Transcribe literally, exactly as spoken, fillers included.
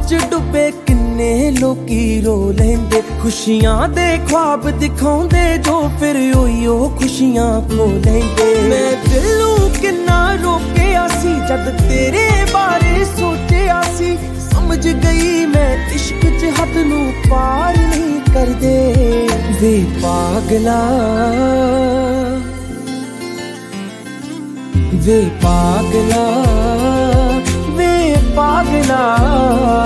च डुबे किन्ने लोकी रो लेंदे, खुशियां दे ख्वाब दिखाउंदे जो फिर ओही ओ खुशियां खो लेंदे। मैं दिलों किन्ना रोकिया सी जद तेरे बारे सोचिया सी, समझ गई मैं इश्क च हद नू पार नहीं करदे। वे पागला वे पागला वे पागला